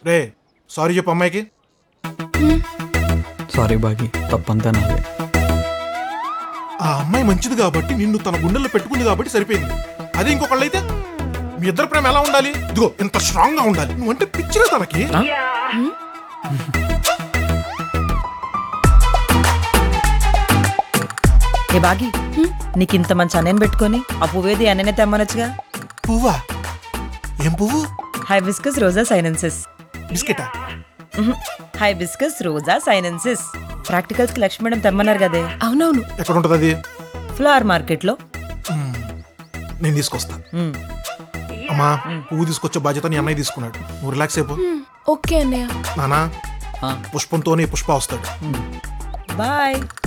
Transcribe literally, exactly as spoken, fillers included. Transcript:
రే sorry చెప్పు అమ్మాయికి. Sorry బాగి, తప్పంతా నాదే. ఆ అమ్మాయి మంచిది కాబట్టి నిన్ను తన గుండెల్లో పెట్టుకుంది కాబట్టి సరిపోయింది. అదే ఇంకొకళ్ళు అయితే మీ ఇద్దరు ప్రేమ ఎలా ఉండాలి? ఇదిగో ఇంత స్ట్రాంగ్ గా ఉండాలి. నువ్వంటే పిచ్చిగా తనకి. ఏ బాగి, నీకు ఇంత మంచి అన్నయ్యని పెట్టుకొని ఆ పువ్వేది అన్ననే తెమ్మనొచ్చుగా. పువ్వా? ఏం పువ్వు? Hibiscus rosa sinensis. బిస్కెటా? Hibiscus rosa sinensis. ప్రాక్టికల్స్ కి లక్ష్మీ మేడం తెమ్మన్నారు కదే. అవునవును. ఎక్కడ ఉంటది అది? ఫ్లవర్ మార్కెట్ లో. నేను తీసుకొస్తా. అమ్మా పువ్వు తీసుకొచ్చే బాధ్యత నీ అన్నయ్య తీసుకున్నాడు. నువ్వు రిలాక్స్ అయిపో. ఓకే అన్నయ్య. నానా పుష్పంతోనే పుష్ప వస్తాడు. బాయ్.